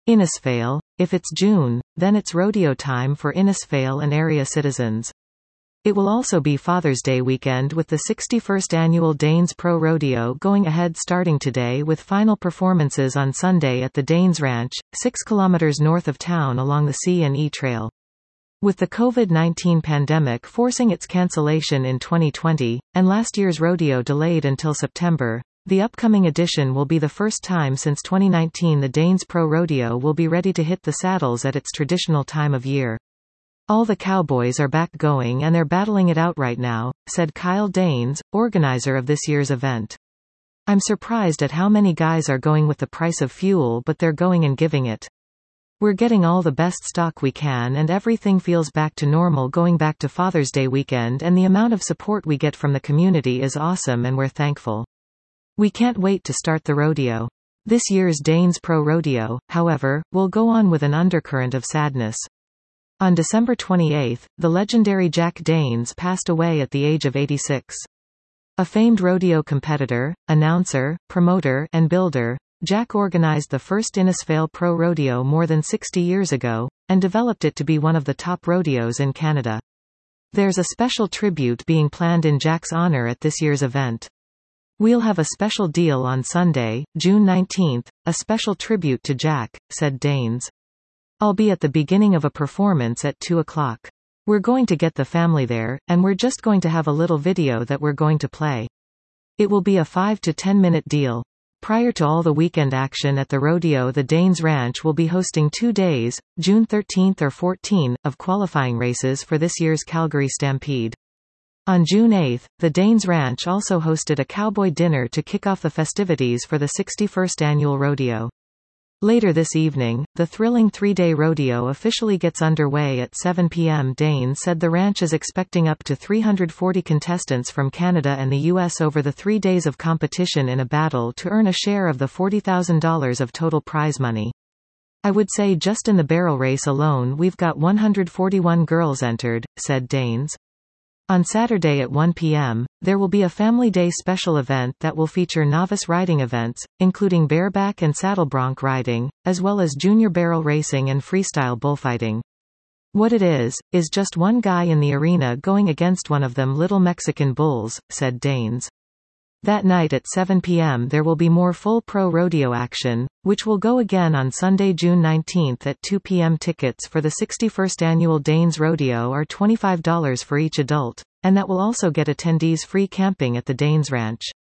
Innisfail. If it's June, then it's rodeo time for Innisfail and area citizens. It will also be Father's Day weekend with the 61st annual Danes Pro Rodeo going ahead starting today with final performances on Sunday at the Danes Ranch, 6 kilometers north of town along the C&E Trail. With the COVID-19 pandemic forcing its cancellation in 2020, and last year's rodeo delayed until September, the upcoming edition will be the first time since 2019 the Danes Pro Rodeo will be ready to hit the saddles at its traditional time of year. All the cowboys are back going and they're battling it out right now, said Kyle Danes, organizer of this year's event. I'm surprised at how many guys are going with the price of fuel, but they're going and giving it. We're getting all the best stock we can and everything feels back to normal going back to Father's Day weekend, and the amount of support we get from the community is awesome and we're thankful. We can't wait to start the rodeo. This year's Danes Pro Rodeo, however, will go on with an undercurrent of sadness. On December 28, the legendary Jack Danes passed away at the age of 86. A famed rodeo competitor, announcer, promoter, and builder, Jack organized the first Innisfail Pro Rodeo more than 60 years ago, and developed it to be one of the top rodeos in Canada. There's a special tribute being planned in Jack's honor at this year's event. We'll have a special deal on Sunday, June 19, a special tribute to Jack, said Danes. I'll be at the beginning of a performance at 2 o'clock. We're going to get the family there, and we're just going to have a little video that we're going to play. It will be a 5 to 10 minute deal. Prior to all the weekend action at the rodeo, the Danes Ranch will be hosting 2 days, June 13 or 14, of qualifying races for this year's Calgary Stampede. On June 8, the Danes Ranch also hosted a cowboy dinner to kick off the festivities for the 61st annual rodeo. Later this evening, the thrilling 3-day rodeo officially gets underway at 7 p.m. Danes said the ranch is expecting up to 340 contestants from Canada and the U.S. over the 3 days of competition in a battle to earn a share of the $40,000 of total prize money. I would say just in the barrel race alone we've got 141 girls entered, said Danes. On Saturday at 1 p.m., there will be a Family Day special event that will feature novice riding events, including bareback and saddle bronc riding, as well as junior barrel racing and freestyle bullfighting. What it is just one guy in the arena going against one of them little Mexican bulls, said Danes. That night at 7 p.m. there will be more full pro rodeo action, which will go again on Sunday, June 19 at 2 p.m. Tickets for the 61st annual Danes Rodeo are $25 for each adult, and that will also get attendees free camping at the Danes Ranch.